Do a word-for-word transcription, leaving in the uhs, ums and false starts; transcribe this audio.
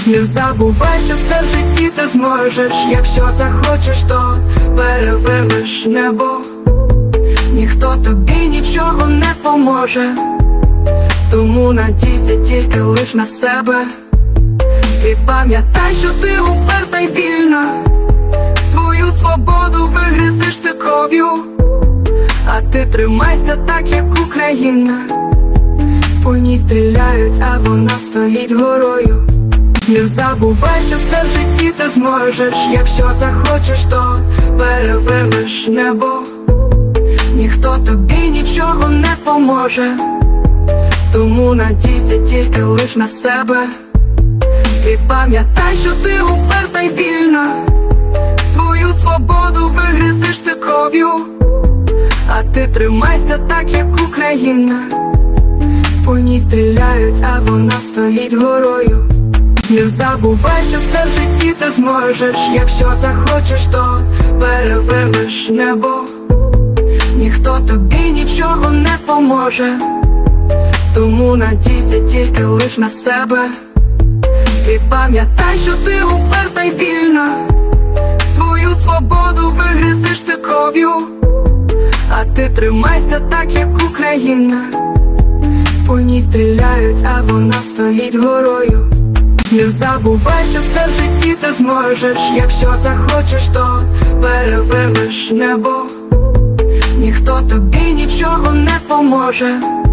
Не забувай, що все в житті ти зможеш. Якщо захочеш, то перевернеш небо. Ніхто тобі нічого не поможе, тому надійся тільки лиш на себе. І пам'ятай, що ти уперта й вільна, свою свободу вигризеш ти кров'ю. А ти тримайся так, як Україна. По ній стріляють, а вона стоїть горою. Не забувай, що все в житті ти зможеш. Якщо захочеш, то перевернеш небо. Ніхто тобі нічого не поможе, тому надійся тільки лиш на себе. І пам'ятай, що ти уперта й вільна, свою свободу вигризеш ти кров'ю. А ти тримайся так, як Україна. По ній стріляють, а вона стоїть горою. Не забувай, що все в житті ти зможеш. Якщо захочеш, то перевернеш небо. Ніхто тобі нічого не поможе, тому надійся тільки лиш на себе. І пам'ятай, що ти уперта й вільна, свою свободу вигризеш ти кров'ю. А ти тримайся так, як Україна. По ній стріляють, а вона стоїть горою. Не забувай, що все в житті ти зможеш. Якщо захочеш, то перевернеш небо. Ніхто тобі нічого не поможе,